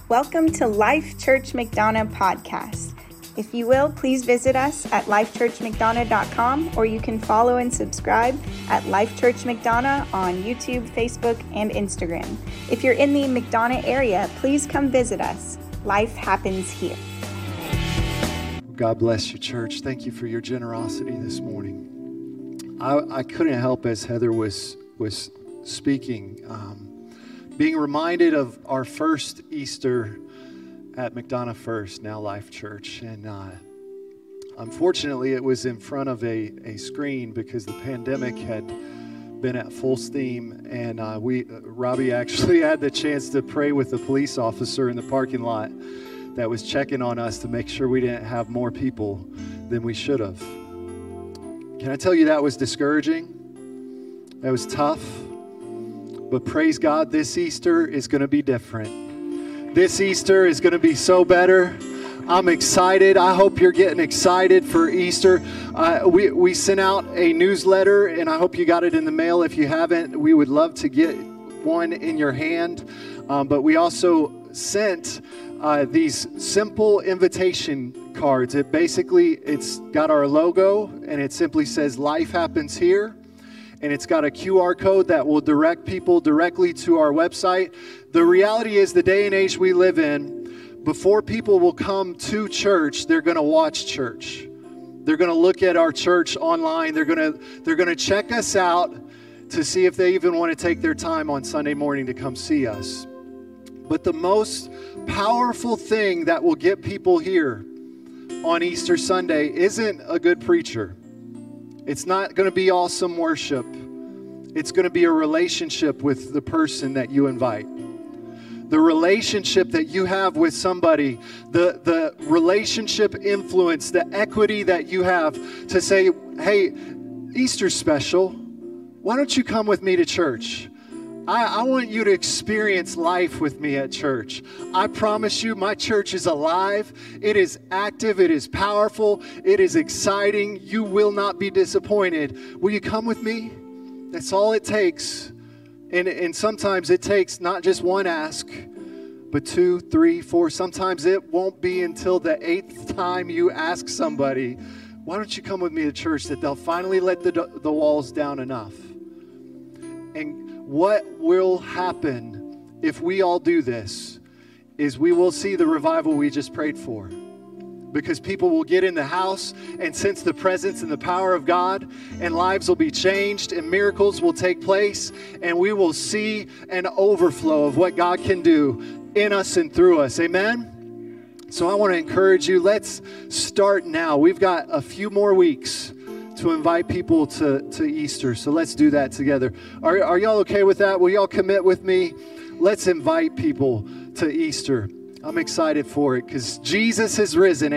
Welcome to Life Church McDonough podcast. If you will, please visit us at lifechurchmcdonough.com, or you can follow and subscribe at Life Church McDonough on YouTube, Facebook, and Instagram. If you're in the McDonough area, please come visit us. Life happens here. God bless you, church. Thank you for your generosity this morning. I couldn't help as Heather was speaking, being reminded of our first Easter at McDonough First, now Life Church. And unfortunately, it was in front of a screen because the pandemic had been at full steam. And Robbie actually had the chance to pray with the police officer in the parking lot that was checking on us to make sure we didn't have more people than we should have. Can I tell you that was discouraging? That was tough. But praise God, this Easter is going to be different. This Easter is going to be so better. I'm excited. I hope you're getting excited for Easter. We sent out a newsletter, and I hope you got it in the mail. If you haven't, we would love to get one in your hand. But we also sent these simple invitation cards. It's got our logo, and it simply says Life Happens Here. And it's got a QR code that will direct people directly to our website. The reality is, the day and age we live in, before people will come to church, they're going to watch church. They're going to look at our church online. They're going to check us out to see if they even want to take their time on Sunday morning to come see us. But the most powerful thing that will get people here on Easter Sunday isn't a good preacher. It's not going to be awesome worship. It's going to be a relationship with the person that you invite. The relationship that you have with somebody, the relationship influence, the equity that you have to say, hey, Easter's special. Why don't you come with me to church? I want you to experience life with me at church. I promise you, my church is alive. It is active. It is powerful. It is exciting. You will not be disappointed. Will you come with me? That's all it takes. And sometimes it takes not just one ask, but 2, 3, 4. Sometimes it won't be until the 8th time you ask somebody, why don't you come with me to church, that they'll finally let the walls down enough. And what will happen if we all do this is we will see the revival we just prayed for. Because people will get in the house and sense the presence and the power of God, and lives will be changed, and miracles will take place, and we will see an overflow of what God can do in us and through us. Amen? So I want to encourage you, let's start now. We've got a few more weeks to invite people to Easter. So let's do that together. Are y'all okay with that? Will y'all commit with me? Let's invite people to Easter. I'm excited for it because Jesus is risen.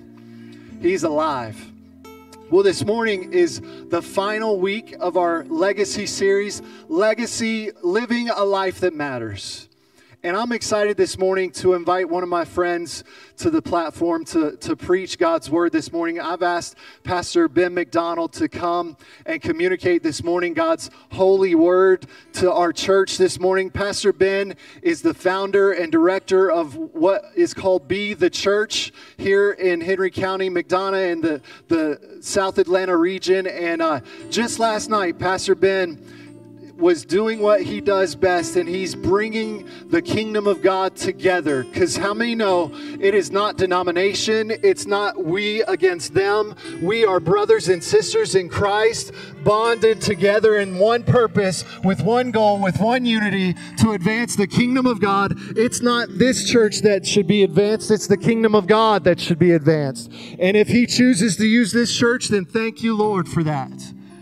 Amen? He's alive. Well, this morning is the final week of our Legacy series, Legacy, Living a Life That Matters. And I'm excited this morning to invite one of my friends to the platform to preach God's word this morning. I've asked Pastor Ben McDonald to come and communicate this morning God's holy word to our church this morning. Pastor Ben is the founder and director of what is called Be the Church here in Henry County, McDonough, and the South Atlanta region. And just last night, Pastor Ben was doing what he does best, and he's bringing the kingdom of God together. Because how many know it is not denomination, it's not we against them. We are brothers and sisters in Christ, bonded together in one purpose, with one goal, with one unity, to advance the kingdom of God. It's not this church that should be advanced, it's the kingdom of God that should be advanced. And if he chooses to use this church, then thank you, Lord, for that.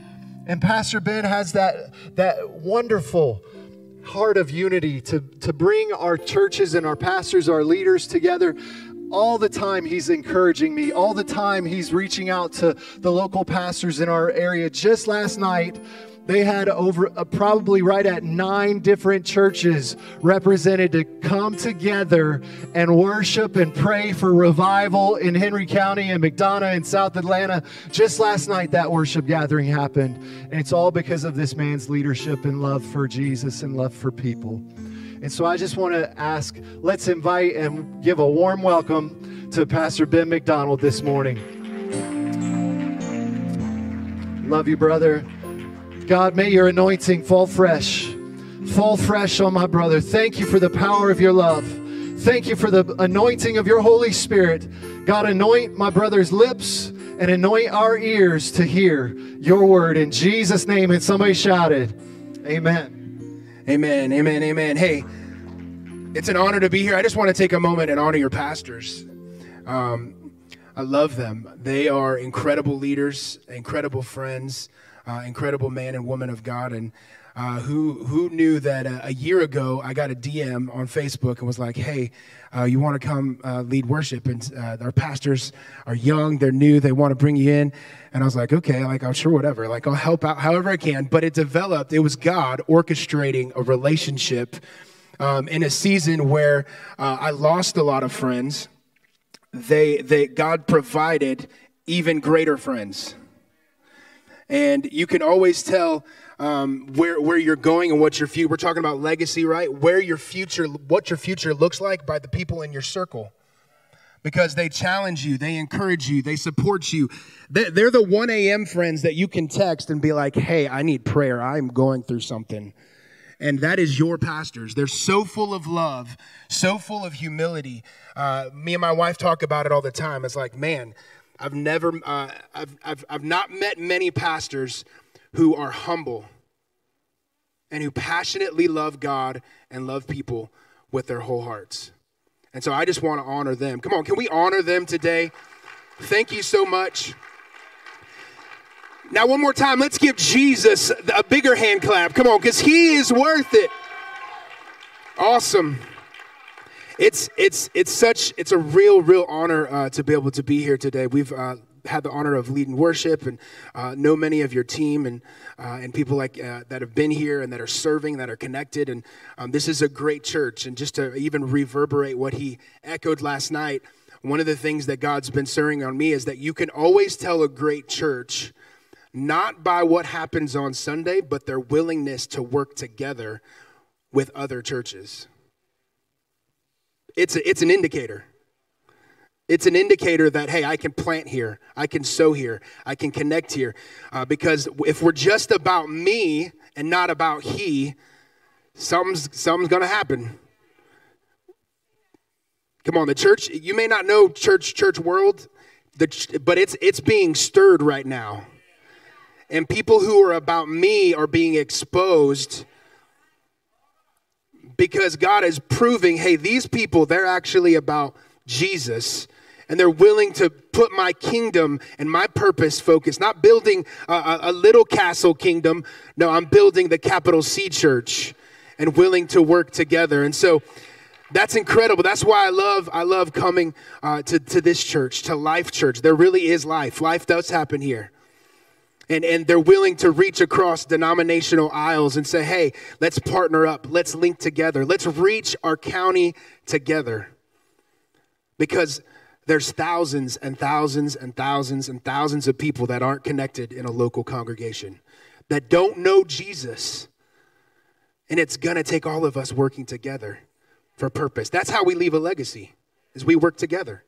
And Pastor Ben has that wonderful heart of unity to bring our churches and our pastors, our leaders together. All the time he's encouraging me. All the time he's reaching out to the local pastors in our area. Just last night, they had over probably right at 9 different churches represented to come together and worship and pray for revival in Henry County and McDonough and South Atlanta. Just last night, that worship gathering happened. And it's all because of this man's leadership and love for Jesus and love for people. And so I just want to ask, let's invite and give a warm welcome to Pastor Ben McDonald this morning. Love you, brother. God, may your anointing fall fresh on my brother. Thank you for the power of your love. Thank you for the anointing of your Holy Spirit. God, anoint my brother's lips and anoint our ears to hear your word in Jesus' name. And somebody shouted, amen. Amen, amen, amen. Hey, it's an honor to be here. I just want to take a moment and honor your pastors. I love them. They are incredible leaders, incredible friends, incredible man and woman of God. And who knew that a year ago I got a DM on Facebook and was like, hey, you want to come lead worship? And our pastors are young, they're new, they want to bring you in. And I was like, okay, I'm sure, whatever. I'll help out however I can. But it was God orchestrating a relationship in a season where I lost a lot of friends. God provided even greater friends. And you can always tell where you're going and what your future. We're talking about legacy, right? What your future looks like by the people in your circle, because they challenge you, they encourage you, they support you. They're the 1 a.m. friends that you can text and be like, "Hey, I need prayer. I'm going through something." And that is your pastors. They're so full of love, so full of humility. Me and my wife talk about it all the time. It's like, man, I've not met many pastors who are humble and who passionately love God and love people with their whole hearts. And so I just want to honor them. Come on, can we honor them today? Thank you so much. Now, one more time, let's give Jesus a bigger hand clap. Come on, because he is worth it. Awesome. It's a real honor to be able to be here today. We've had the honor of leading worship and know many of your team and people like that have been here and that are serving, that are connected. And this is a great church. And just to even reverberate what he echoed last night, one of the things that God's been stirring on me is that you can always tell a great church not by what happens on Sunday, but their willingness to work together with other churches. It's an indicator. It's an indicator that, hey, I can plant here, I can sow here, I can connect here. Because if we're just about me and not about he, something's going to happen. Come on, the church, you may not know church world, but it's being stirred right now. And people who are about me are being exposed because God is proving, hey, these people, they're actually about Jesus. And they're willing to put my kingdom and my purpose focus, not building a little castle kingdom. No, I'm building the capital C church and willing to work together. And so that's incredible. That's why I love coming to this church, to Life Church. There really is life. Life does happen here. And they're willing to reach across denominational aisles and say, hey, let's partner up. Let's link together. Let's reach our county together. Because there's thousands and thousands and thousands and thousands of people that aren't connected in a local congregation, that don't know Jesus. And it's going to take all of us working together for purpose. That's how we leave a legacy, is we work together.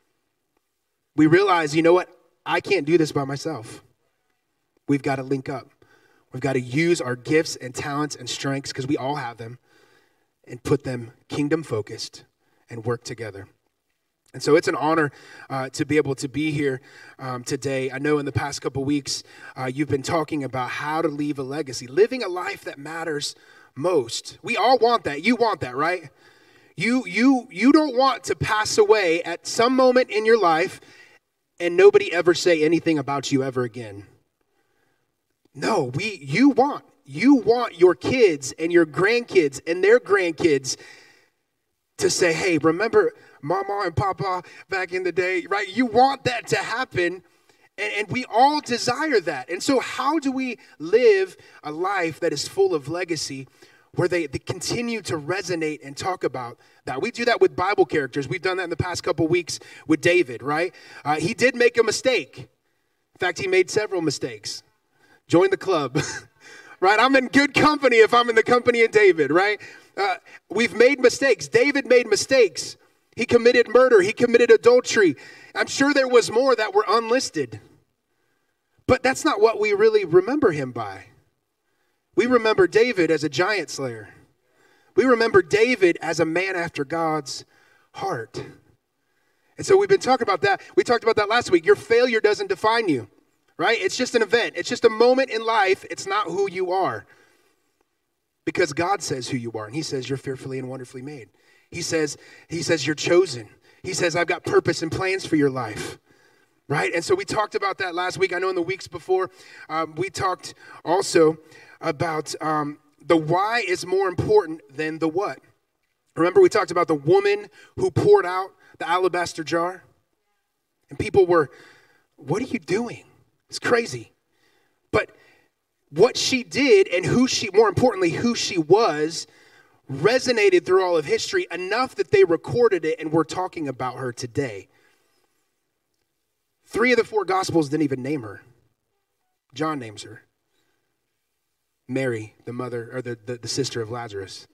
We realize, you know what? I can't do this by myself. We've got to link up. We've got to use our gifts and talents and strengths, because we all have them, and put them kingdom focused and work together. And so it's an honor to be able to be here today. I know in the past couple weeks, you've been talking about how to leave a legacy, living a life that matters most. We all want that. You want that, right? You don't want to pass away at some moment in your life and nobody ever say anything about you ever again. No, you want your kids and your grandkids and their grandkids to say, hey, remember Mama and Papa back in the day, right? You want that to happen, and we all desire that. And so how do we live a life that is full of legacy, where they continue to resonate and talk about that? We do that with Bible characters. We've done that in the past couple weeks with David, right? He did make a mistake. In fact, he made several mistakes. Join the club, right? I'm in good company if I'm in the company of David, right? We've made mistakes. David made mistakes. He committed murder. He committed adultery. I'm sure there was more that were unlisted. But that's not what we really remember him by. We remember David as a giant slayer. We remember David as a man after God's heart. And so we've been talking about that. We talked about that last week. Your failure doesn't define you, right? It's just an event. It's just a moment in life. It's not who you are. Because God says who you are. And he says you're fearfully and wonderfully made. He says you're chosen. He says I've got purpose and plans for your life. Right? And so we talked about that last week. I know in the weeks before, we talked also about the why is more important than the what. Remember we talked about the woman who poured out the alabaster jar? And people were, what are you doing? It's crazy. But what she did and more importantly, who she was, resonated through all of history enough that they recorded it and we're talking about her today. 3 of the 4 Gospels didn't even name her. John names her. Mary, the mother, or the sister of Lazarus.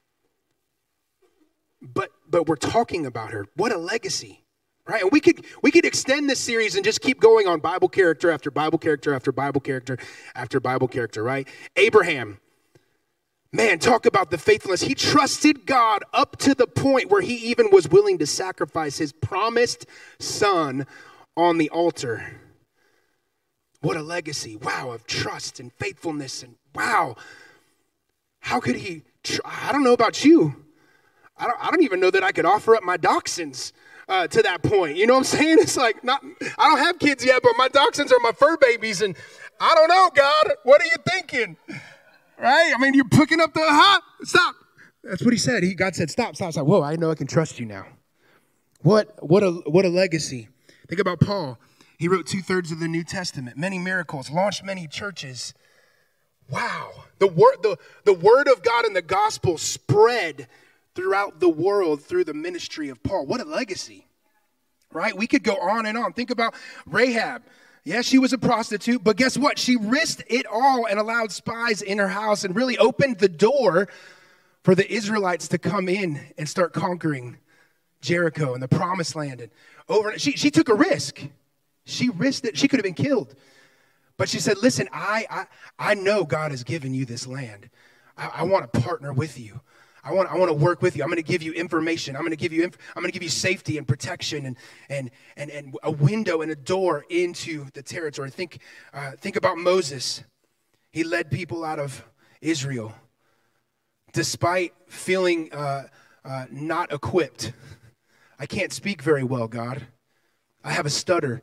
But we're talking about her. What a legacy, right? And we could extend this series and just keep going on Bible character after Bible character after Bible character after Bible character, right? Abraham, man, talk about the faithfulness. He trusted God up to the point where he even was willing to sacrifice his promised son on the altar. What a legacy. Wow, of trust and faithfulness. And wow, how could he, I don't know about you. I don't even know that I could offer up my dachshunds to that point. You know what I'm saying? It's like, I don't have kids yet, but my dachshunds are my fur babies. And I don't know, God, what are you thinking? Right? I mean, you're picking up the, stop. That's what he said. God said, stop. Whoa, I know I can trust you now. What a legacy. Think about Paul. He wrote 2/3 of the New Testament, many miracles, launched many churches. Wow. The word of God and the gospel spread throughout the world through the ministry of Paul. What a legacy, right? We could go on and on. Think about Rahab. Yeah, she was a prostitute, but guess what? She risked it all and allowed spies in her house and really opened the door for the Israelites to come in and start conquering Jericho and the promised land. And she took a risk. She risked it. She could have been killed. But she said, listen, I know God has given you this land. I want to partner with you. I want to work with you. I'm going to give you information. I'm going to give you safety and protection and a window and a door into the territory. Think about Moses. He led people out of Israel despite feeling not equipped. I can't speak very well, God. I have a stutter.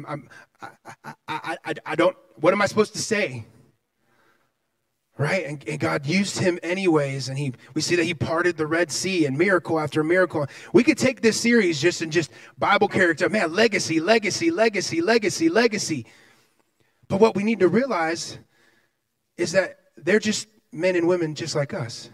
I don't. What am I supposed to say? Right? And God used him anyways, and we see that he parted the Red Sea and miracle after miracle. We could take this series just Bible character, man, legacy. But what we need to realize is that they're just men and women just like us.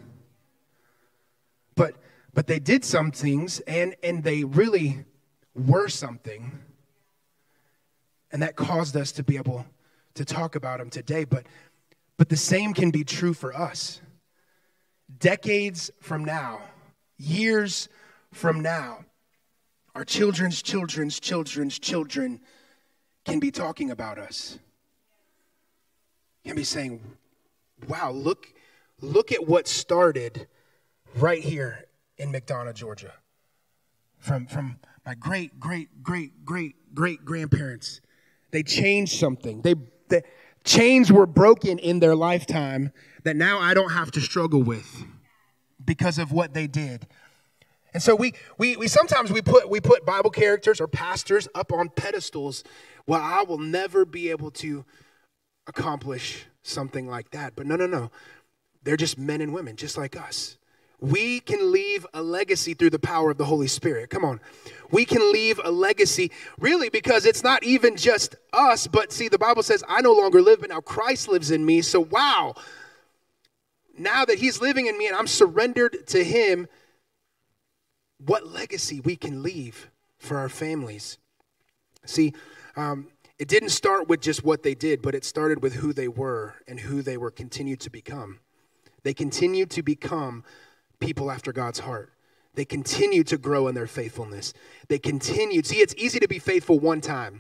But they did some things, and they really were something, and that caused us to be able to talk about them today. But the same can be true for us. Decades from now, years from now, our children's children's children's children can be talking about us. Can be saying, wow, look at what started right here in McDonough, Georgia. From my great grandparents. They changed something. The chains were broken in their lifetime that now I don't have to struggle with because of what they did. And so we sometimes we put Bible characters or pastors up on pedestals. Well, I will never be able to accomplish something like that. But no. They're just men and women just like us. We can leave a legacy through the power of the Holy Spirit. Come on. We can leave a legacy, really, because it's not even just us, but see, the Bible says, I no longer live, but now Christ lives in me. So, wow, now that he's living in me and I'm surrendered to him, what legacy we can leave for our families. See, it didn't start with just what they did, but it started with who they were and who they were continued to become. They continued to become people after God's heart. They continue to grow in their faithfulness. They continue. See, it's easy to be faithful one time.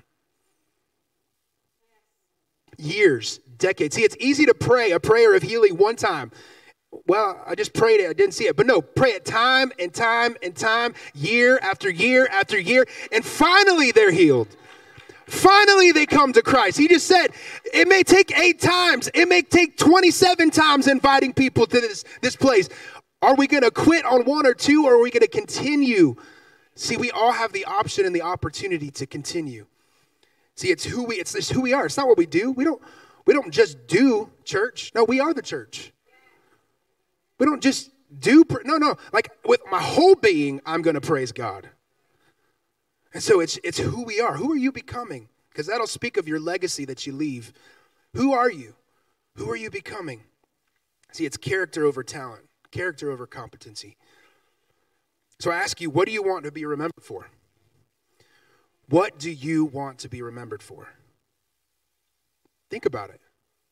Years, decades. See, it's easy to pray a prayer of healing one time. Well, I just prayed it. I didn't see it. But no, pray it time and time and time, year after year after year. And finally, they're healed. Finally, they come to Christ. He just said, it may take 8 times. It may take 27 times inviting people to this place. Are we going to quit on 1 or 2, or are we going to continue? See, we all have the option and the opportunity to continue. See, it's who we are. It's not what we do. We don't just do church. No, we are the church. We don't just do, no. Like with my whole being, I'm going to praise God. And so it's who we are. Who are you becoming? Because that'll speak of your legacy that you leave. Who are you? Who are you becoming? See, it's character over talent, character over competency. So I ask you, what do you want to be remembered for? What do you want to be remembered for? Think about it.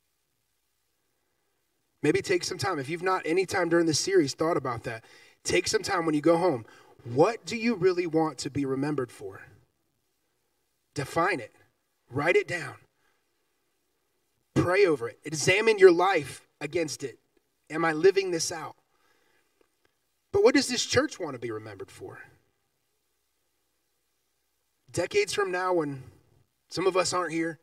Maybe take some time. If you've not any time during this series thought about that, take some time when you go home. What do you really want to be remembered for? Define it. Write it down. Pray over it. Examine your life against it. Am I living this out? But what does this church want to be remembered for? Decades from now, when some of us aren't here,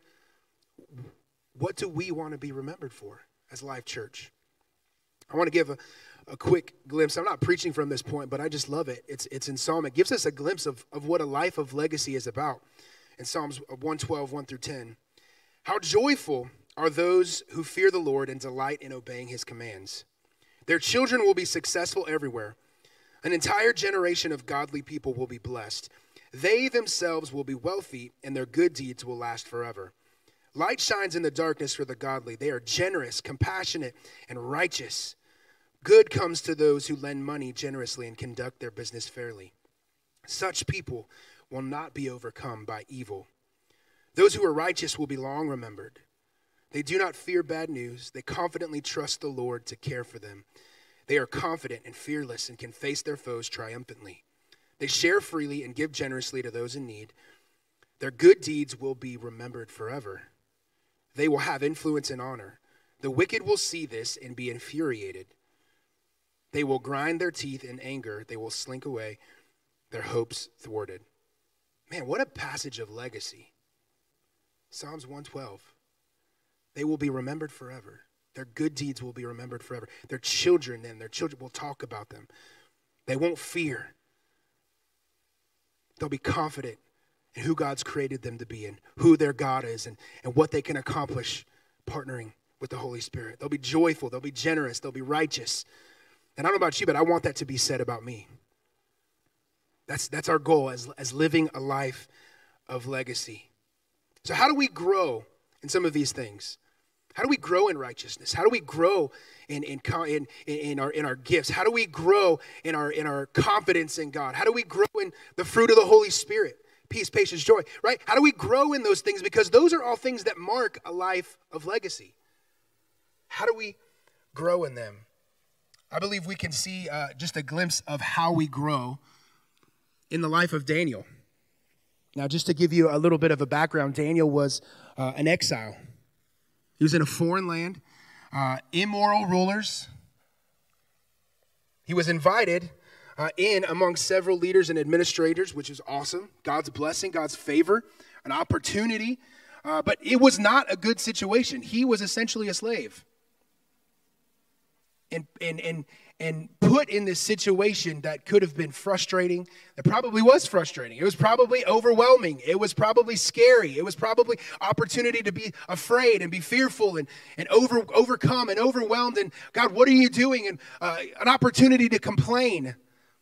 what do we want to be remembered for as Life Church? I want to give a quick glimpse. I'm not preaching from this point, but I just love it. It's in Psalm. It gives us a glimpse of what a life of legacy is about. In Psalms 112, 1 through 10. How joyful are those who fear the Lord and delight in obeying his commands. Their children will be successful everywhere. An entire generation of godly people will be blessed. They themselves will be wealthy, and their good deeds will last forever. Light shines in the darkness for the godly. They are generous, compassionate, and righteous. Good comes to those who lend money generously and conduct their business fairly. Such people will not be overcome by evil. Those who are righteous will be long remembered. They do not fear bad news. They confidently trust the Lord to care for them. They are confident and fearless and can face their foes triumphantly. They share freely and give generously to those in need. Their good deeds will be remembered forever. They will have influence and honor. The wicked will see this and be infuriated. They will grind their teeth in anger. They will slink away, their hopes thwarted. Man, what a passage of legacy. Psalms 112. They will be remembered forever. Their good deeds will be remembered forever. Their children will talk about them. They won't fear. They'll be confident in who God's created them to be and who their God is and what they can accomplish partnering with the Holy Spirit. They'll be joyful. They'll be generous. They'll be righteous. And I don't know about you, but I want that to be said about me. That's our goal as living a life of legacy. So how do we grow in some of these things? How do we grow in righteousness? How do we grow in our gifts? How do we grow in our confidence in God? How do we grow in the fruit of the Holy Spirit? Peace, patience, joy, right? How do we grow in those things? Because those are all things that mark a life of legacy. How do we grow in them? I believe we can see just a glimpse of how we grow in the life of Daniel. Now, just to give you a little bit of a background, Daniel was an exile. He was in a foreign land, immoral rulers. He was invited in among several leaders and administrators, which is awesome. God's blessing, God's favor, an opportunity. But it was not a good situation. He was essentially a slave. And put in this situation that could have been frustrating. It probably was frustrating. It was probably overwhelming. It was probably scary. It was probably opportunity to be afraid and be fearful and overcome and overwhelmed. And God, what are you doing? And an opportunity to complain.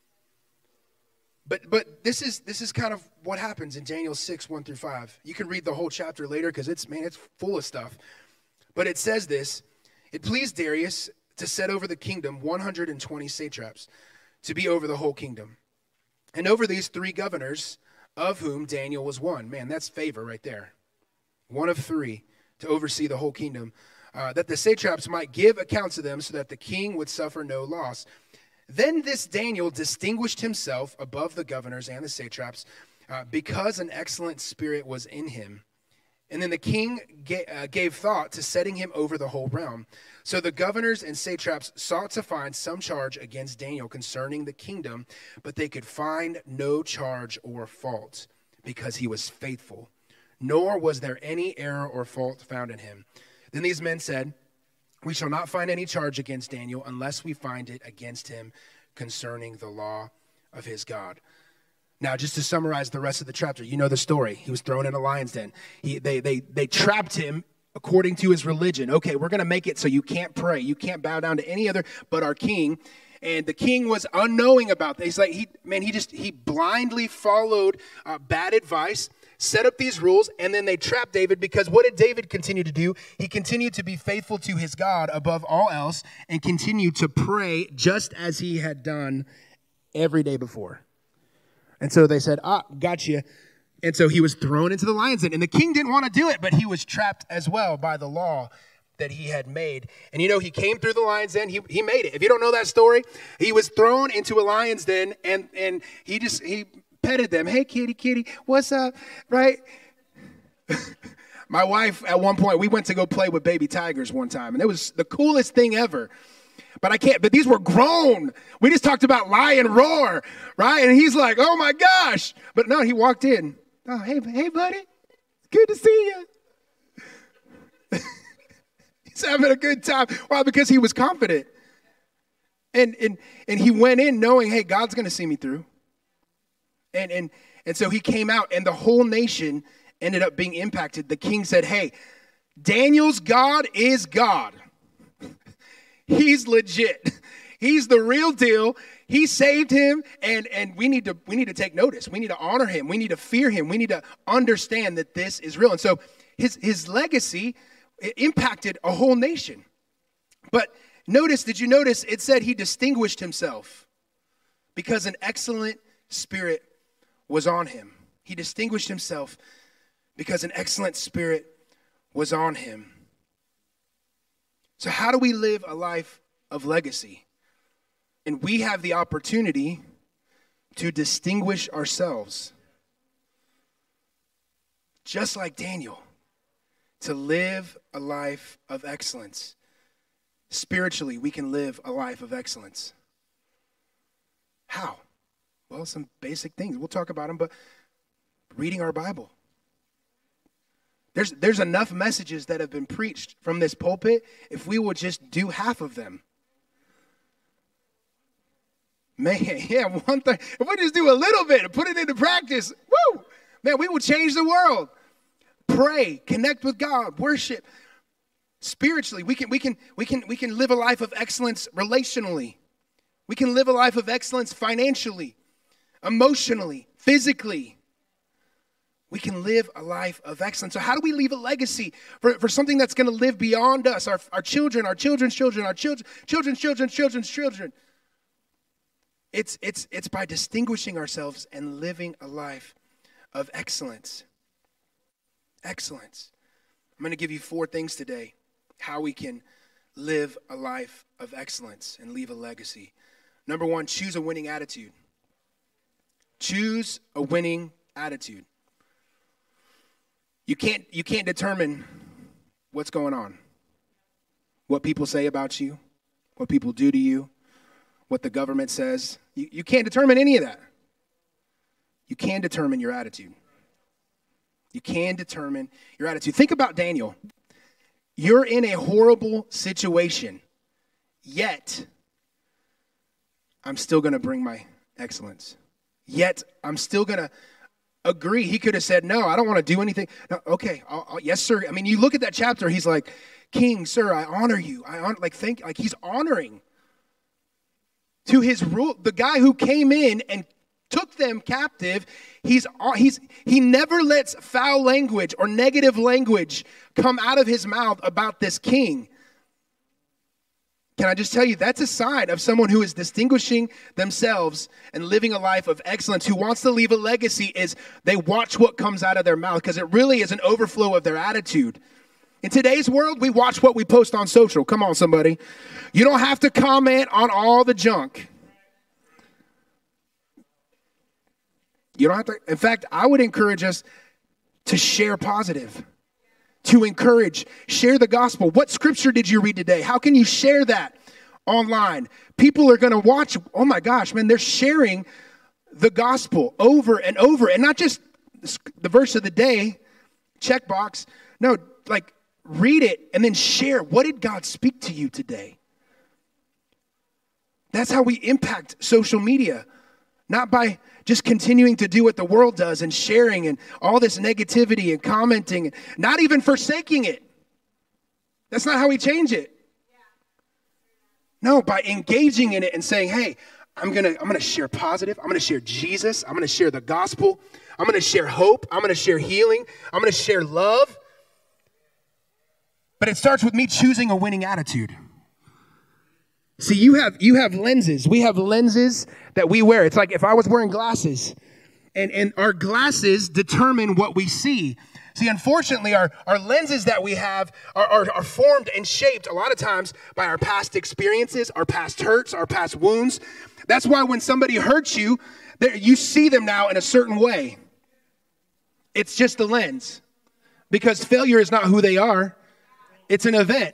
But this is kind of what happens in Daniel 6, 1 through 5. You can read the whole chapter later because it's full of stuff. But it says this: it pleased Darius to set over the kingdom 120 satraps, to be over the whole kingdom. And over these 3 governors, of whom Daniel was one. Man, that's favor right there. One of 3 to oversee the whole kingdom, that the satraps might give accounts to them so that the king would suffer no loss. Then this Daniel distinguished himself above the governors and the satraps because an excellent spirit was in him. And then the king gave thought to setting him over the whole realm. So the governors and satraps sought to find some charge against Daniel concerning the kingdom, but they could find no charge or fault because he was faithful, nor was there any error or fault found in him. Then these men said, we shall not find any charge against Daniel unless we find it against him concerning the law of his God. Now, just to summarize the rest of the chapter, you know the story. He was thrown in a lion's den. They trapped him according to his religion. Okay, we're going to make it so you can't pray. You can't bow down to any other but our king. And the king was unknowing about this. He's like, he blindly followed bad advice, set up these rules, and then they trapped David because what did David continue to do? He continued to be faithful to his God above all else and continued to pray just as he had done every day before. And so they said, got you. And so he was thrown into the lion's den. And the king didn't want to do it, but he was trapped as well by the law that he had made. And you know, he came through the lion's den. He made it. If you don't know that story, he was thrown into a lion's den and he petted them. Hey, kitty, what's up? Right? My wife, at one point, we went to go play with baby tigers one time. And it was the coolest thing ever. But these were grown. We just talked about lion roar, right? And he's like, oh my gosh. But no, he walked in. Oh, hey buddy. Good to see you. He's having a good time. Why? Because he was confident. And he went in knowing, hey, God's going to see me through. And so he came out and the whole nation ended up being impacted. The king said, hey, Daniel's God is God. He's legit. He's the real deal. He saved him, and we need to take notice. We need to honor him. We need to fear him. We need to understand that this is real. And so his legacy impacted a whole nation. But did you notice it said he distinguished himself because an excellent spirit was on him. He distinguished himself because an excellent spirit was on him. So how do we live a life of legacy? And we have the opportunity to distinguish ourselves, just like Daniel, to live a life of excellence. Spiritually, we can live a life of excellence. How? Well, some basic things. We'll talk about them, but reading our Bible. There's enough messages that have been preached from this pulpit if we would just do half of them. Man, yeah, one thing. If we just do a little bit and put it into practice, woo, man, we will change the world. Pray, connect with God, worship. Spiritually, we can live a life of excellence relationally. We can live a life of excellence financially, emotionally, physically. We can live a life of excellence. So how do we leave a legacy for something that's going to live beyond us, our children, our children's children, our children's children? It's by distinguishing ourselves and living a life of excellence. Excellence. I'm going to give you 4 things today, how we can live a life of excellence and leave a legacy. Number 1, choose a winning attitude. Choose a winning attitude. You can't determine what's going on, what people say about you, what people do to you, what the government says. You can't determine any of that. You can determine your attitude. You can determine your attitude. Think about Daniel. You're in a horrible situation, yet I'm still going to bring my excellence. Yet I'm still going to agree. He could have said, no, I don't want to do anything. No, okay, yes, sir. I mean, you look at that chapter, he's like, King, sir, I honor you. He's honoring to his rule. The guy who came in and took them captive, he never lets foul language or negative language come out of his mouth about this king. Can I just tell you, that's a sign of someone who is distinguishing themselves and living a life of excellence, who wants to leave a legacy, is they watch what comes out of their mouth, because it really is an overflow of their attitude. In today's world, we watch what we post on social. Come on, somebody. You don't have to comment on all the junk. You don't have to. In fact, I would encourage us to share positive, to encourage, share the gospel. What scripture did you read today? How can you share that online? People are going to watch. Oh my gosh, man, they're sharing the gospel over and over, and not just the verse of the day, checkbox. No, like read it and then share. What did God speak to you today? That's how we impact social media, not by just continuing to do what the world does and sharing and all this negativity and commenting, and not even forsaking it. That's not how we change it. No, by engaging in it and saying, hey, I'm gonna share positive. I'm gonna share Jesus. I'm gonna share the gospel. I'm gonna share hope. I'm gonna share healing. I'm gonna share love. But it starts with me choosing a winning attitude. See, you have lenses. We have lenses that we wear. It's like if I was wearing glasses, and our glasses determine what we see. See, unfortunately, our lenses that we have are formed and shaped a lot of times by our past experiences, our past hurts, our past wounds. That's why when somebody hurts you, you see them now in a certain way. It's just the lens. Because failure is not who they are. It's an event.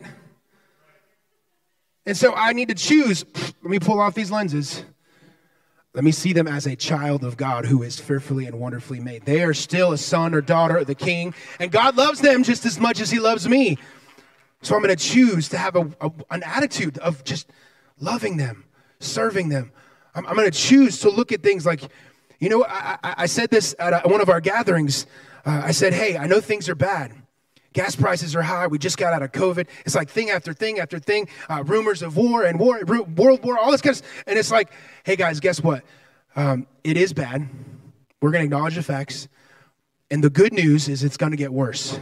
And so I need to choose. Let me pull off these lenses. Let me see them as a child of God who is fearfully and wonderfully made. They are still a son or daughter of the King, and God loves them just as much as he loves me. So I'm going to choose to have an attitude of just loving them, serving them. I'm going to choose to look at things like, you know, I said this at one of our gatherings. I said, hey, I know things are bad. Gas prices are high. We just got out of COVID. It's like thing after thing after thing. Rumors of war and world war, all this kind of stuff. And it's like, hey, guys, guess what? It is bad. We're going to acknowledge the facts. And the good news is it's going to get worse.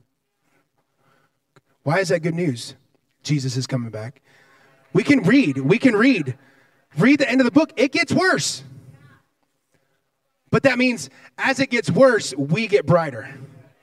Why is that good news? Jesus is coming back. We can read. Read the end of the book. It gets worse. But that means as it gets worse, we get brighter.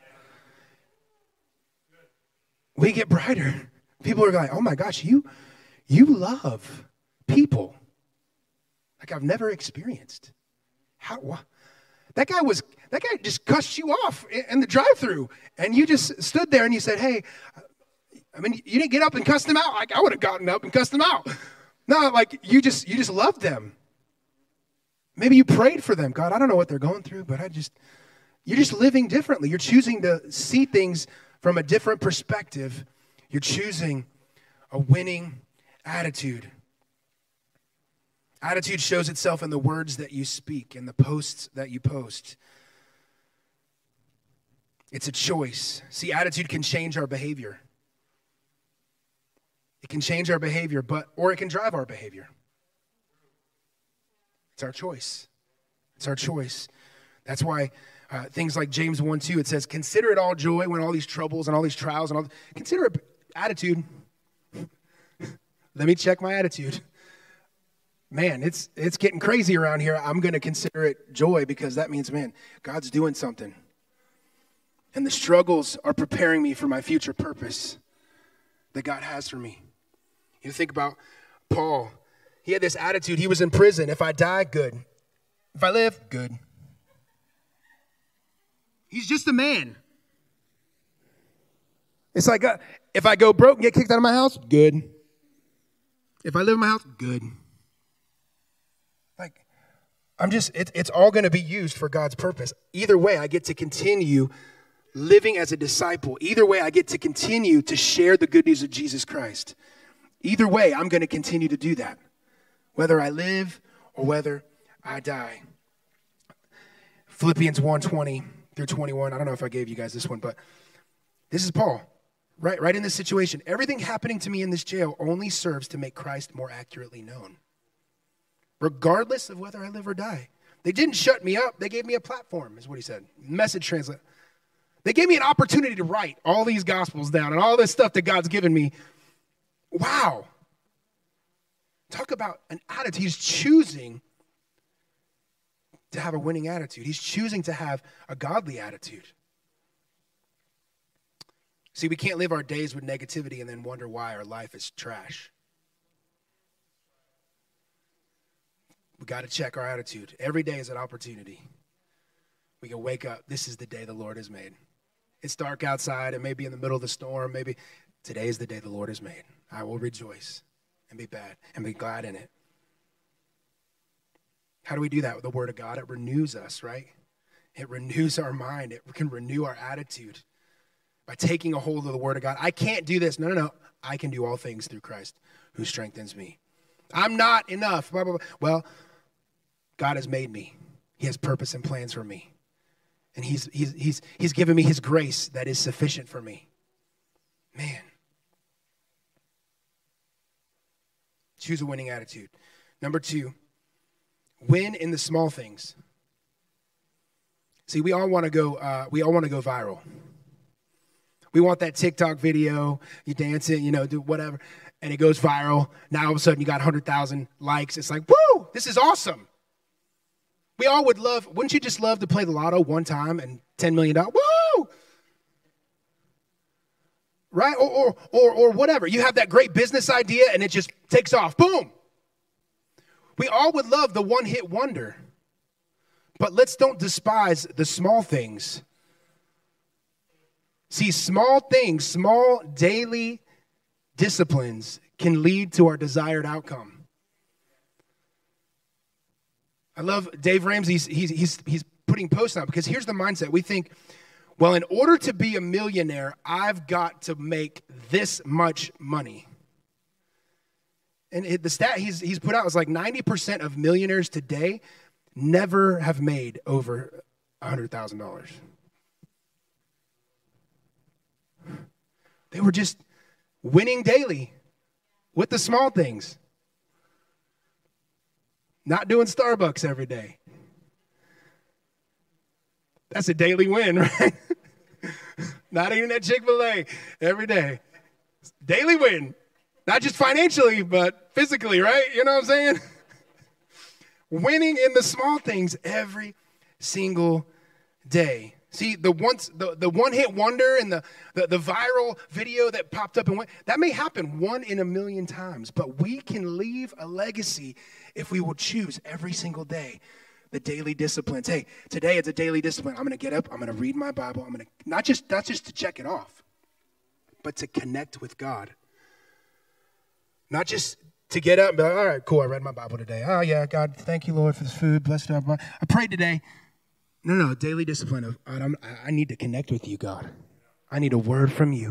We get brighter. People are like, oh my gosh, you love people like I've never experienced. How? That guy just cussed you off in the drive-thru, and you just stood there and you said, hey, I mean, you didn't get up and cuss them out. Like I would have gotten up and cussed them out. No, like you just loved them. Maybe you prayed for them. God, I don't know what they're going through, but you're just living differently. You're choosing to see things from a different perspective. You're choosing a winning attitude. Attitude shows itself in the words that you speak and the posts that you post. It's a choice. See, attitude can change our behavior. It can change our behavior, or it can drive our behavior. It's our choice. It's our choice. That's why things like James 1:2, it says, consider it all joy when all these troubles and all these trials and all. Consider it attitude. Let me check my attitude. Man, it's getting crazy around here. I'm going to consider it joy because that means, man, God's doing something. And the struggles are preparing me for my future purpose that God has for me. You think about Paul. He had this attitude. He was in prison. If I die, good. If I live, good. He's just a man. It's like, if I go broke and get kicked out of my house, good. If I live in my house, good. Like, it's all going to be used for God's purpose. Either way, I get to continue living as a disciple. Either way, I get to continue to share the good news of Jesus Christ. Either way, I'm going to continue to do that, whether I live or whether I die. Philippians 1:20 through 21. I don't know if I gave you guys this one, but this is Paul, right in this situation. Everything happening to me in this jail only serves to make Christ more accurately known, regardless of whether I live or die. They didn't shut me up. They gave me a platform, is what he said. Message translate. They gave me an opportunity to write all these gospels down and all this stuff that God's given me. Wow. Talk about an attitude. He's choosing to have a winning attitude. He's choosing to have a godly attitude. See, we can't live our days with negativity and then wonder why our life is trash. We got to check our attitude. Every day is an opportunity. We can wake up. This is the day the Lord has made. It's dark outside. It may be in the middle of the storm. Maybe today is the day the Lord has made. I will rejoice and be glad in it. How do we do that with the Word of God? It renews us, right? It renews our mind. It can renew our attitude by taking a hold of the Word of God. I can't do this. No. I can do all things through Christ who strengthens me. I'm not enough. Blah, blah, blah. Well, God has made me. He has purpose and plans for me. And he's given me his grace that is sufficient for me. Man. Choose a winning attitude. Number 2, win in the small things. See, we all want to go viral. We want that TikTok video, you dance it, do whatever, and it goes viral. Now all of a sudden you got 100,000 likes. It's like, woo, this is awesome. We all wouldn't you just love to play the lotto one time and $10 million? Woo! Right? Or whatever. You have that great business idea and it just takes off. Boom! We all would love the one-hit wonder. But let's don't despise the small things. See, small things, small daily disciplines can lead to our desired outcome. I love Dave Ramsey. He's putting posts out because here's the mindset. We think, well, in order to be a millionaire, I've got to make this much money. And the stat he's put out is like 90% of millionaires today never have made over $100,000. They were just winning daily with the small things. Not doing Starbucks every day. That's a daily win, right? Not eating at Chick-fil-A every day. Daily win. Not just financially, but physically, right? You know what I'm saying? Winning in the small things every single day. See, the one-hit wonder and the viral video that popped up, that may happen 1 in a million times, but we can leave a legacy if we will choose every single day the daily disciplines. Hey, today it's a daily discipline. I'm going to get up. I'm going to read my Bible. I'm going to not just to check it off, but to connect with God. Not just to get up and be like, all right, cool, I read my Bible today. Oh, yeah, God, thank you, Lord, for this food. Blessed up. I prayed today. No, daily discipline of, I need to connect with you, God. I need a word from you.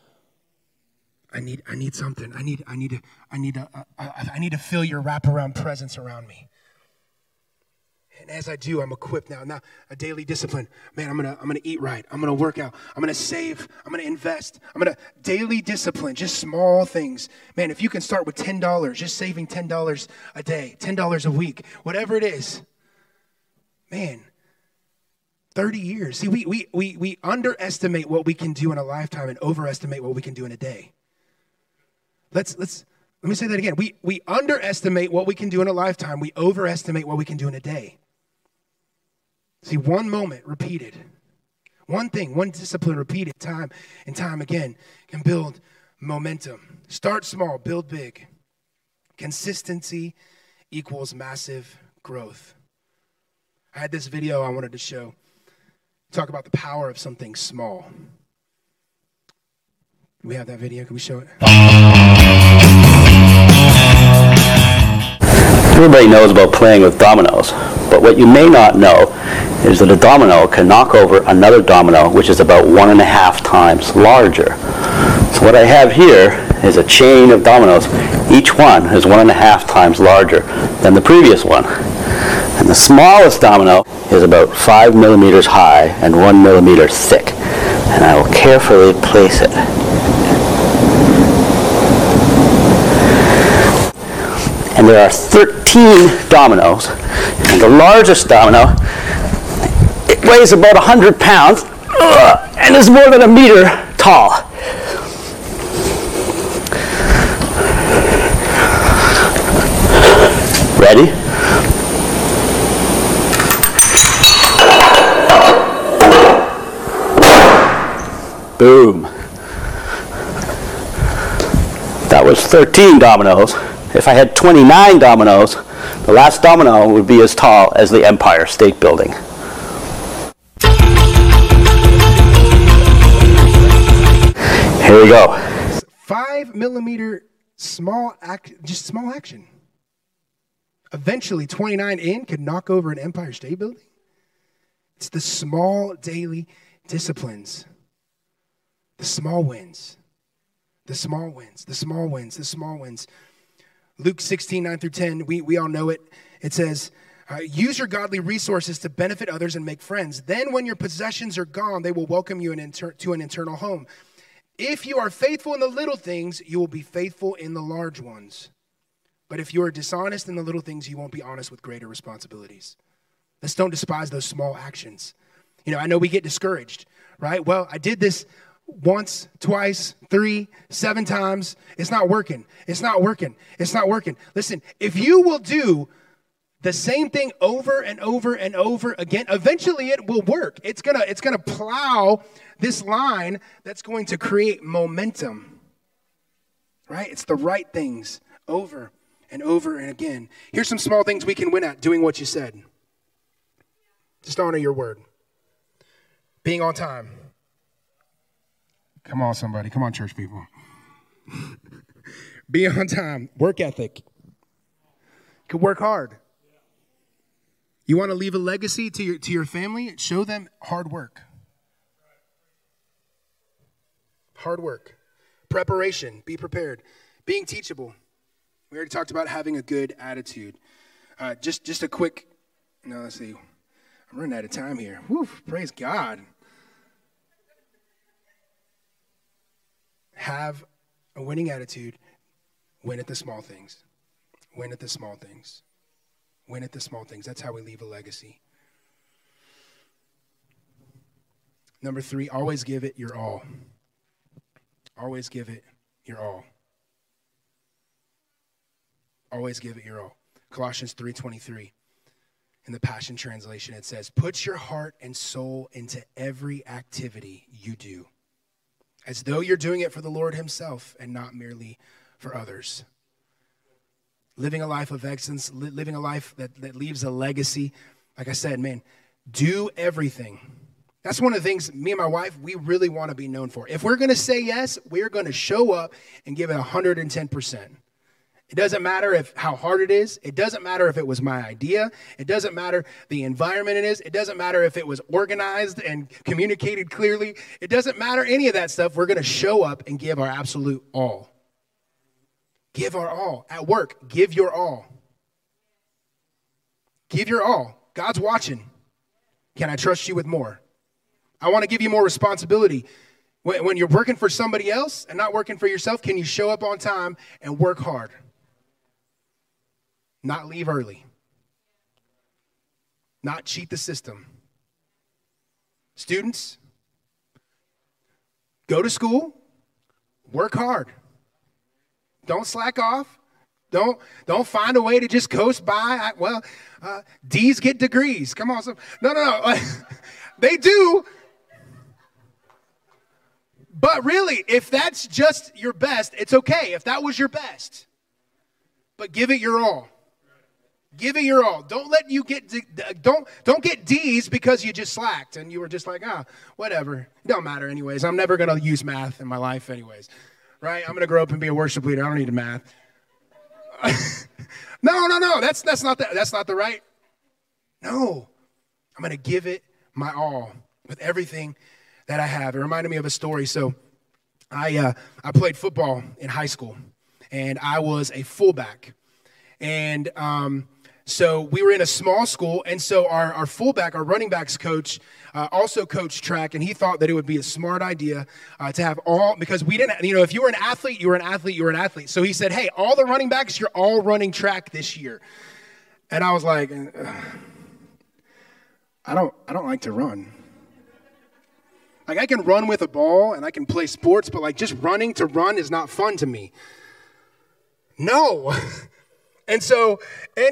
I need something. I need to feel your wraparound presence around me. And as I do, I'm equipped now. Now, a daily discipline. Man, I'm gonna eat right. I'm gonna work out. I'm gonna save. I'm gonna invest. Daily discipline, just small things. Man, if you can start with $10, just saving $10 a day, $10 a week, whatever it is. Man, 30 years. See, we underestimate what we can do in a lifetime and overestimate what we can do in a day. Let me say that again. We underestimate what we can do in a lifetime. We overestimate what we can do in a day. See, one moment repeated, one thing, one discipline repeated time and time again can build momentum. Start small, build big. Consistency equals massive growth. I had this video I wanted to show. Talk about the power of something small. Do we have that video? Can we show it? Everybody knows about playing with dominoes, but what you may not know is that a domino can knock over another domino which is about 1.5 times larger. So what I have here is a chain of dominoes. Each one is 1.5 times larger than the previous one. And the smallest domino is about 5 millimeters high and 1 millimeter thick. And I will carefully place it. And there are 13 dominoes. And the largest domino, it weighs about 100 pounds and is more than 1 meter tall. Ready? Boom. That was 13 dominoes. If I had 29 dominoes, the last domino would be as tall as the Empire State Building. Here we go. 5 millimeter small action. Eventually, 29 in could knock over an Empire State Building. It's the small daily disciplines. The small wins. The small wins. The small wins. The small wins. Luke 16, 9 through 10, we all know it. It says, use your godly resources to benefit others and make friends. Then when your possessions are gone, they will welcome you to an eternal home. If you are faithful in the little things, you will be faithful in the large ones. But if you are dishonest in the little things, you won't be honest with greater responsibilities. Let's don't despise those small actions. You know, I know we get discouraged, right? Well, I did this once, twice, 3, 7 times. It's not working. It's not working. It's not working. Listen, if you will do the same thing over and over and over again, eventually it will work. It's gonna plow this line that's going to create momentum, right? It's the right things over and over and again. Here's some small things we can win at doing what you said. Just honor your word. Being on time. Come on, somebody. Come on, church people. Be on time. Work ethic. You can work hard. You want to leave a legacy to your family? Show them hard work. Hard work. Preparation. Be prepared. Being teachable. We already talked about having a good attitude. Just a quick, let's see. I'm running out of time here. Whew, praise God. Have a winning attitude. Win at the small things. Win at the small things. Win at the small things. That's how we leave a legacy. Number 3, always give it your all. Always give it your all. Always give it your all. Colossians 3:23. In the Passion Translation, it says, put your heart and soul into every activity you do, as though you're doing it for the Lord himself and not merely for others. Living a life of excellence, living a life that leaves a legacy. Like I said, man, do everything. That's one of the things me and my wife, we really want to be known for. If we're going to say yes, we're going to show up and give it 110%. It doesn't matter how hard it is. It doesn't matter if it was my idea. It doesn't matter the environment it is. It doesn't matter if it was organized and communicated clearly. It doesn't matter any of that stuff. We're going to show up and give our absolute all. Give our all. At work, give your all. Give your all. God's watching. Can I trust you with more? I want to give you more responsibility. When you're working for somebody else and not working for yourself, can you show up on time and work hard? Not leave early. Not cheat the system. Students, go to school, work hard. Don't slack off. Don't find a way to just coast by. D's get degrees. Come on. No. They do. But really, if that's just your best, it's okay. If that was your best. But give it your all. Give it your all. Don't let you don't get D's because you just slacked and you were just like, whatever. It don't matter anyways. I'm never going to use math in my life anyways. Right? I'm going to grow up and be a worship leader. I don't need math. No. That's not the right. No. I'm going to give it my all with everything that I have. It reminded me of a story. So I played football in high school and I was a fullback. And so we were in a small school, and so our fullback, our running backs coach, also coached track, and he thought that it would be a smart idea to have because we didn't, if you were an athlete, you were an athlete, you were an athlete. So he said, hey, all the running backs, you're all running track this year. And I was like, I don't like to run. Like I can run with a ball and I can play sports, but like just running to run is not fun to me. No. And so, I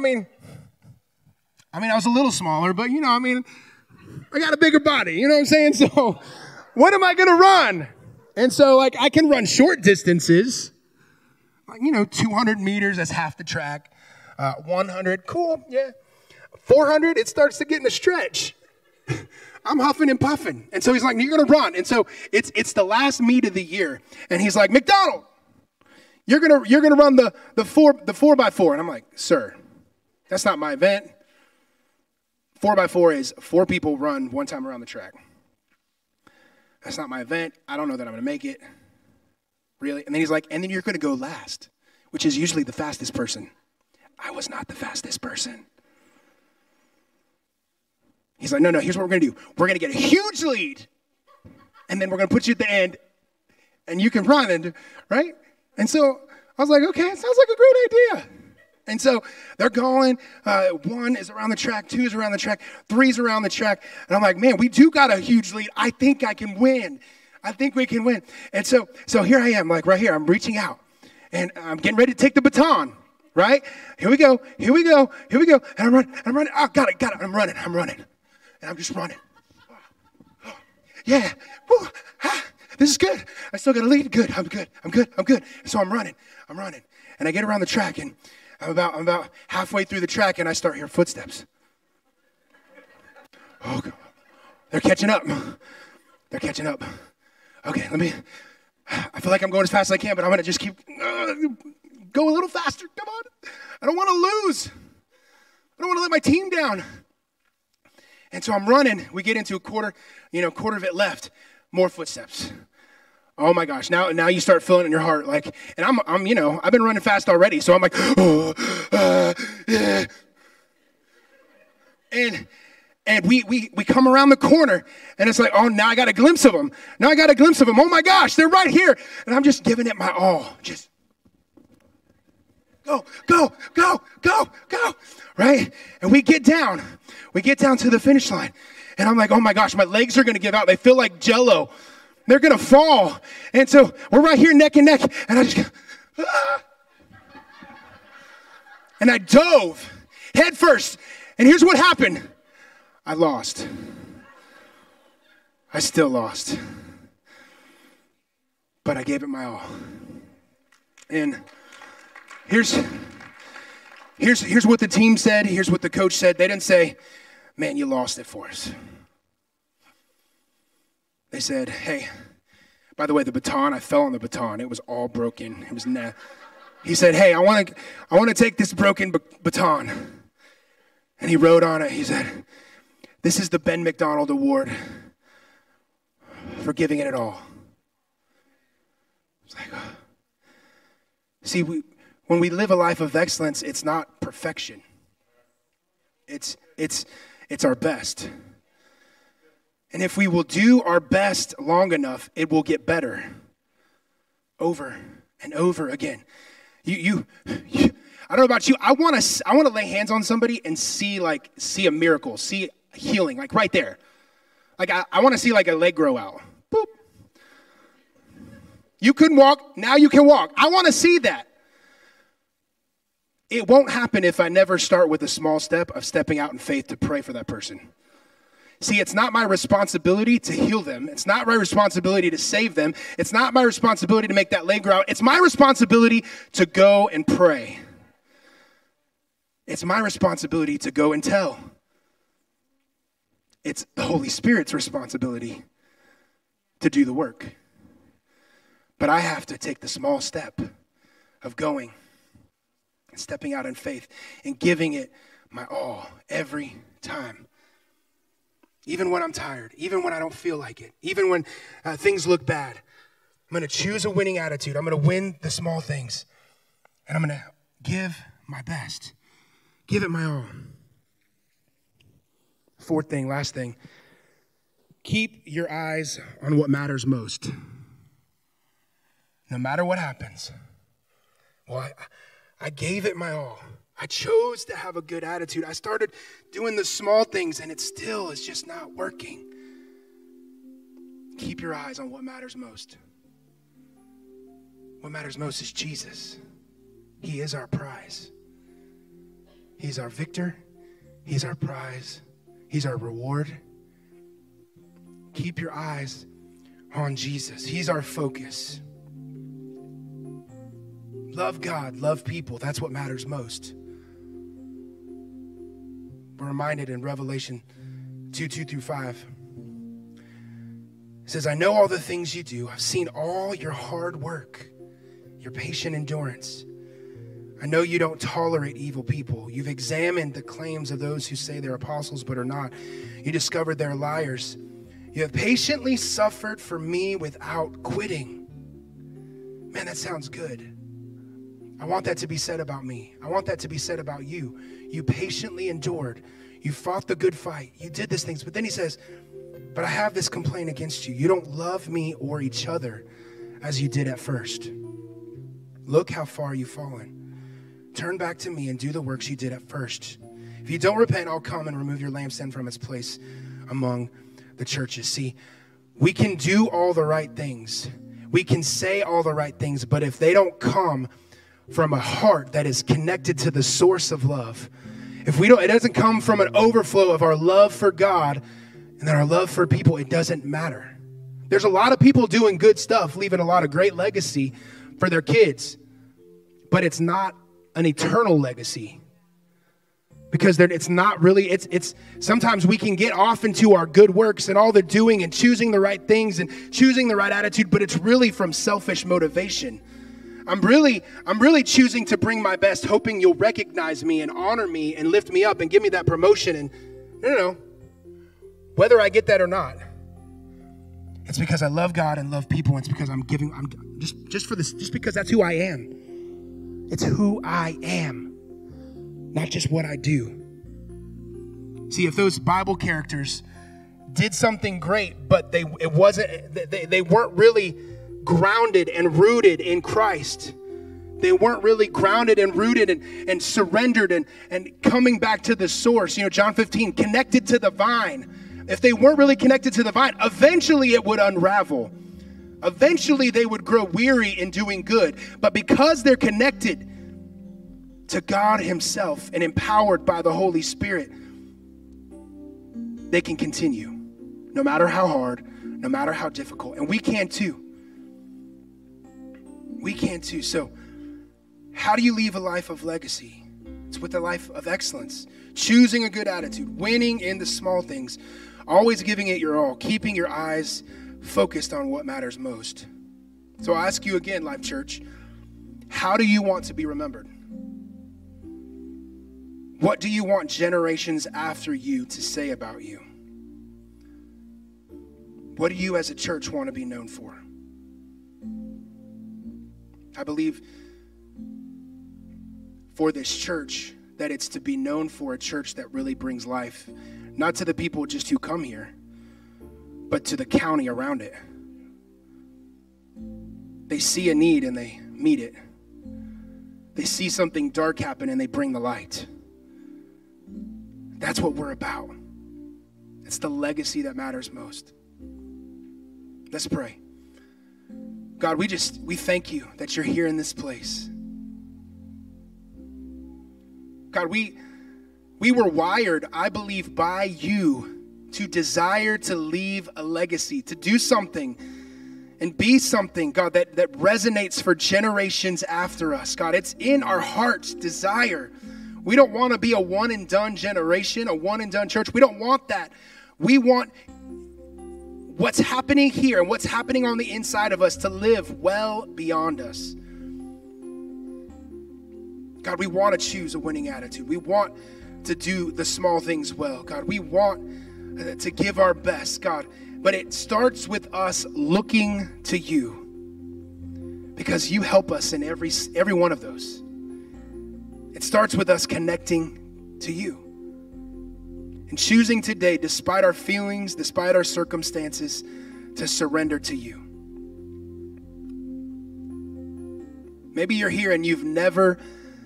was a little smaller, but, I got a bigger body, you know what I'm saying? So what am I going to run? And so, I can run short distances, 200 meters, that's half the track. 100, cool, yeah. 400, it starts to get in a stretch. I'm huffing and puffing. And so he's like, you're going to run. And so it's the last meet of the year. And he's like, McDonald, you're going to run the 4x4. And I'm like, sir, that's not my event. 4x4 is 4 people run one time around the track. That's not my event. I don't know that I'm going to make it. Really? And then he's like, and then you're going to go last, which is usually the fastest person. I was not the fastest person. He's like, no, here's what we're going to do. We're going to get a huge lead, and then we're going to put you at the end, and you can run, right? And so I was like, okay, it sounds like a great idea. And so they're going. 1 is around the track, 2 is around the track, 3 is around the track. And I'm like, man, we do got a huge lead. I think I can win. I think we can win. And so here I am, like right here. I'm reaching out, and I'm getting ready to take the baton, right? Here we go. And I'm running. Oh, got it. I'm running. And I'm just running. Yeah. Woo. This is good. I still got a lead. Good. I'm good. And so I'm running. And I get around the track, and I'm about halfway through the track, and I start hearing footsteps. Oh, God. They're catching up. Okay, I feel like I'm going as fast as I can, but I'm going to just keep, go a little faster. Come on. I don't want to lose. I don't want to let my team down. And so I'm running. We get into a quarter of it left. More footsteps. Oh my gosh. Now you start feeling it in your heart. Like, and I'm I've been running fast already. So I'm like, yeah. And we come around the corner, and it's like, oh, now I got a glimpse of them. Oh my gosh, they're right here. And I'm just giving it my all. Just go. Right? And we get down to the finish line. And I'm like, oh my gosh, my legs are going to give out. They feel like Jell-O. They're going to fall. And so we're right here neck and neck. And I just go, ah. And I dove head first. And here's what happened. I lost. I still lost. But I gave it my all. And here's what the team said. Here's what the coach said. They didn't say, man, you lost it for us. They said, hey, by the way, the baton, I fell on the baton. It was all broken. It was He said, hey, I want to take this broken baton. And he wrote on it, he said, this is the Ben McDonald Award for giving it all. It's like, oh. See, when we live a life of excellence, it's not perfection. It's our best. And if we will do our best long enough, it will get better over and over again. You I don't know about you. I want to lay hands on somebody and see a miracle, see healing, like right there. Like I want to see like a leg grow out. Boop. You couldn't walk, now you can walk. I want to see that. It won't happen if I never start with a small step of stepping out in faith to pray for that person. See, it's not my responsibility to heal them. It's not my responsibility to save them. It's not my responsibility to make that leg grow out. It's my responsibility to go and pray. It's my responsibility to go and tell. It's the Holy Spirit's responsibility to do the work. But I have to take the small step of going and stepping out in faith and giving it my all every time. Even when I'm tired, even when I don't feel like it, even when things look bad, I'm going to choose a winning attitude. I'm going to win the small things, and I'm going to give my best, give it my all. Fourth thing, last thing, keep your eyes on what matters most. No matter what happens. Well, I gave it my all. I chose to have a good attitude. I started doing the small things, and it's just not working. Keep your eyes on what matters most. What matters most is Jesus. He is our prize. He's our victor. He's our prize. He's our reward. Keep your eyes on Jesus. He's our focus. Love God, love people. That's what matters most. We're reminded in Revelation 2:2-5. He says, I know all the things you do. I've seen all your hard work, your patient endurance. I know you don't tolerate evil people. You've examined the claims of those who say they're apostles but are not. You discovered they're liars. You have patiently suffered for me without quitting. Man, that sounds good. I want that to be said about me. I want that to be said about you. You patiently endured. You fought the good fight. You did these things. But then he says, but I have this complaint against you. You don't love me or each other as you did at first. Look how far you've fallen. Turn back to me and do the works you did at first. If you don't repent, I'll come and remove your lampstand from its place among the churches. See, we can do all the right things. We can say all the right things, but if they don't come from a heart that is connected to the source of love, if we don't, it doesn't come from an overflow of our love for God and then our love for people, it doesn't matter. There's a lot of people doing good stuff, leaving a lot of great legacy for their kids, but it's not an eternal legacy because it's not really, it's sometimes we can get off into our good works and all the doing and choosing the right things and choosing the right attitude, but it's really from selfish motivation. I'm really choosing to bring my best, hoping you'll recognize me and honor me and lift me up and give me that promotion. And no. Whether I get that or not, it's because I love God and love people. And it's because I'm just because that's who I am. It's who I am, not just what I do. See, if those Bible characters did something great, but they weren't really grounded and rooted in Christ. They weren't really grounded and rooted and surrendered and coming back to the source. John 15, connected to the vine. If they weren't really connected to the vine, eventually it would unravel. Eventually they would grow weary in doing good. But because they're connected to God himself and empowered by the Holy Spirit, they can continue. No matter how hard, no matter how difficult. And we can too. We can too. So how do you leave a life of legacy? It's with a life of excellence. Choosing a good attitude, winning in the small things, always giving it your all, keeping your eyes focused on what matters most. So I'll ask you again, Life Church, how do you want to be remembered? What do you want generations after you to say about you? What do you as a church want to be known for? I believe for this church that it's to be known for a church that really brings life, not to the people just who come here, but to the county around it. They see a need and they meet it. They see something dark happen and they bring the light. That's what we're about. It's the legacy that matters most. Let's pray. God, we thank you that you're here in this place. God, we were wired, I believe, by you to desire to leave a legacy, to do something and be something, God, that resonates for generations after us. God, it's in our heart's desire. We don't want to be a one and done generation, a one and done church. We don't want that. We want what's happening here and what's happening on the inside of us to live well beyond us. God, we want to choose a winning attitude. We want to do the small things well. God, we want to give our best, God. But it starts with us looking to you because you help us in every one of those. It starts with us connecting to you and choosing today, despite our feelings, despite our circumstances, to surrender to you. Maybe you're here and you've never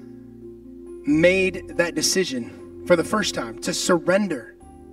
made that decision for the first time to surrender,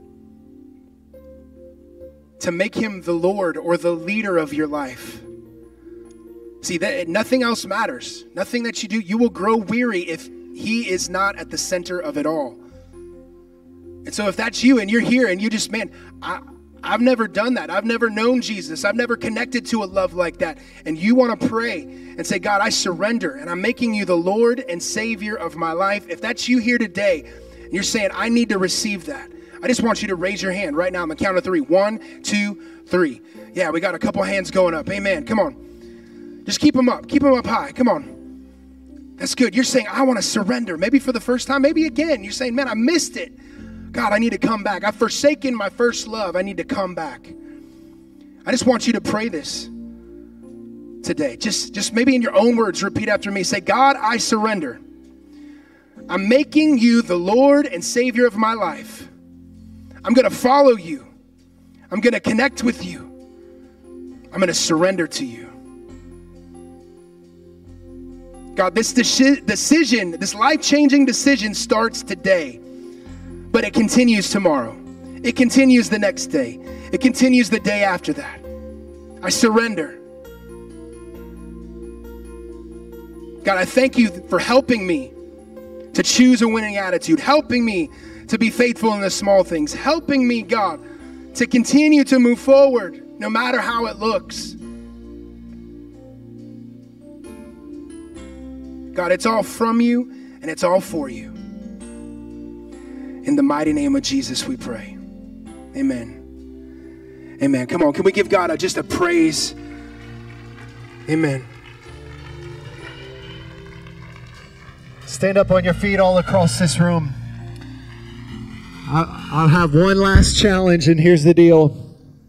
to make him the Lord or the leader of your life. See, that nothing else matters. Nothing that you do, you will grow weary if he is not at the center of it all. And so if that's you and you're here and you just, man, I've never done that. I've never known Jesus. I've never connected to a love like that. And you want to pray and say, God, I surrender and I'm making you the Lord and Savior of my life. If that's you here today and you're saying, I need to receive that. I just want you to raise your hand right now on the count of 3. 1, 2, 3. Yeah, we got a couple hands going up. Amen. Come on. Just keep them up. Keep them up high. Come on. That's good. You're saying, I want to surrender. Maybe for the first time, maybe again. You're saying, man, I missed it. God, I need to come back. I've forsaken my first love. I need to come back. I just want you to pray this today. Just maybe in your own words, repeat after me. Say, God, I surrender. I'm making you the Lord and Savior of my life. I'm going to follow you. I'm going to connect with you. I'm going to surrender to you. God, this decision, this life-changing decision starts today, but it continues tomorrow. It continues the next day. It continues the day after that. I surrender. God, I thank you for helping me to choose a winning attitude, helping me to be faithful in the small things, helping me, God, to continue to move forward no matter how it looks. God, it's all from you and it's all for you. In the mighty name of Jesus we pray. Amen. Amen. Come on, can we give God just a praise? Amen. Stand up on your feet all across this room. I'll have one last challenge, and here's the deal.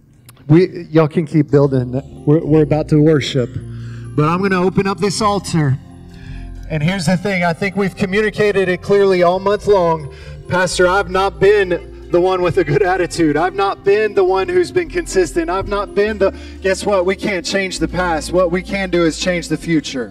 Y'all can keep building. We're about to worship. But I'm going to open up this altar. And here's the thing. I think we've communicated it clearly all month long. Pastor, I've not been the one with a good attitude. I've not been the one who's been consistent. I've not been the... Guess what? We can't change the past. What we can do is change the future.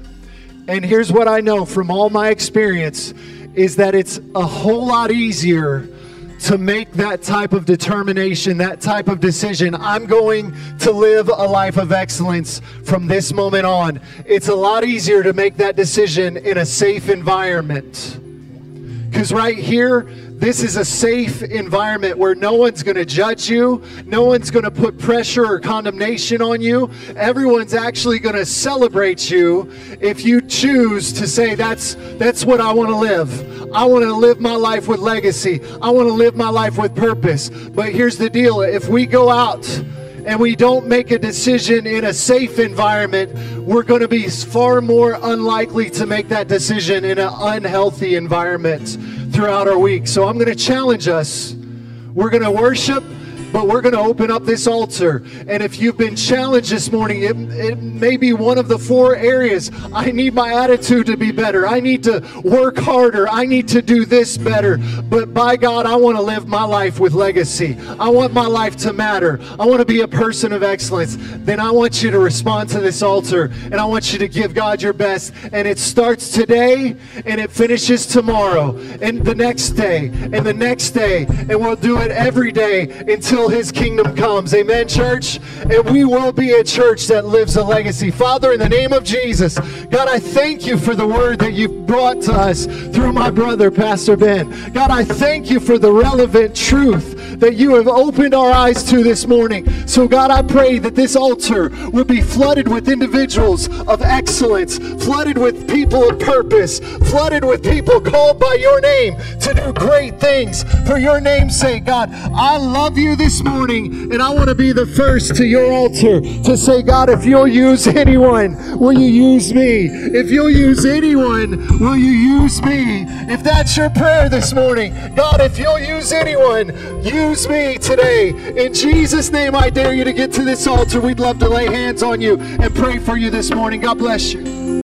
And here's what I know from all my experience is that it's a whole lot easier to make that type of determination, that type of decision. I'm going to live a life of excellence from this moment on. It's a lot easier to make that decision in a safe environment. Because right here, this is a safe environment where no one's going to judge you. No one's going to put pressure or condemnation on you. Everyone's actually going to celebrate you if you choose to say, that's what I want to live. I want to live my life with legacy. I want to live my life with purpose. But here's the deal. If we go out and we don't make a decision in a safe environment, we're going to be far more unlikely to make that decision in an unhealthy environment throughout our week. So I'm going to challenge us. We're going to worship, but we're going to open up this altar. And if you've been challenged this morning, it may be one of the 4 areas. I need my attitude to be better. I need to work harder. I need to do this better. But by God, I want to live my life with legacy. I want my life to matter. I want to be a person of excellence. Then I want you to respond to this altar, and I want you to give God your best. And it starts today, and it finishes tomorrow, and the next day, and the next day. And we'll do it every day until His kingdom comes. Amen, church? And we will be a church that lives a legacy. Father, in the name of Jesus, God, I thank you for the word that you've brought to us through my brother, Pastor Ben. God, I thank you for the relevant truth that you have opened our eyes to this morning. So God, I pray that this altar would be flooded with individuals of excellence, flooded with people of purpose, flooded with people called by your name to do great things for your name's sake. God, I love you this morning, and I want to be the first to your altar to say, God, if you'll use anyone, will you use me? If you'll use anyone, will you use me? If that's your prayer this morning, God, if you'll use anyone, use me today. In Jesus' name, I dare you to get to this altar. We'd love to lay hands on you and pray for you this morning. God bless you.